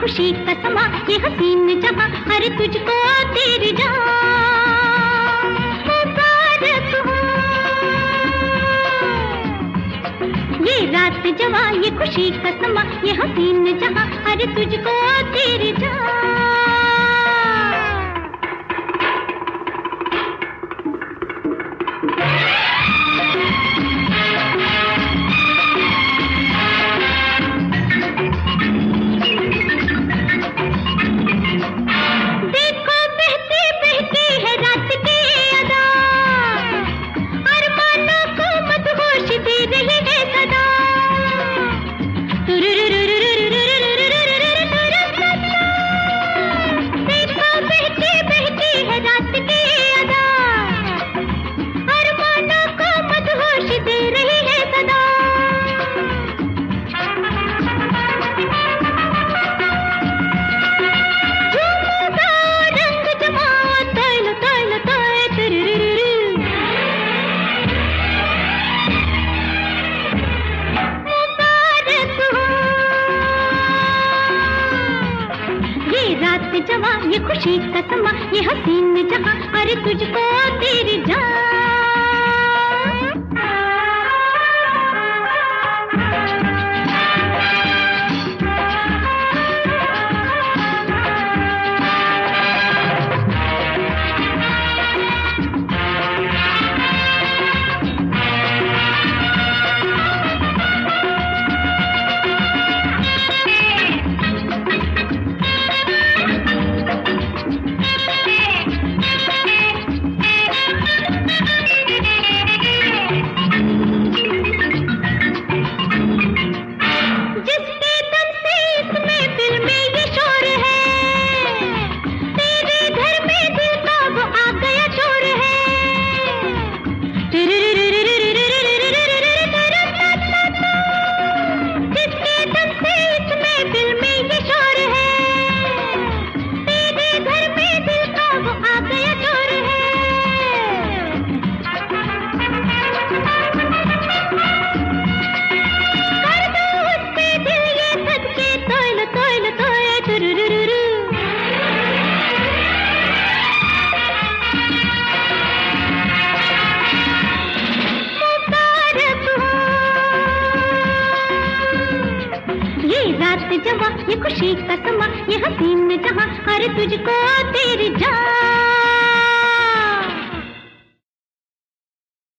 खुशी का समा, ये हसीन जहां, अरे तुझको तेरी जान मुबारक हो। ये रात जवां, ये खुशी का समा, ये हसीन जहां, अरे तुझको तेरी जान। रात जवां, ये खुशी का समा, ये हसीन जहां, अरे तुझको तेरी जान। रात जवां, ये खुशी का समा, ये हसीन जहां, अरे तुझको तेरी जान।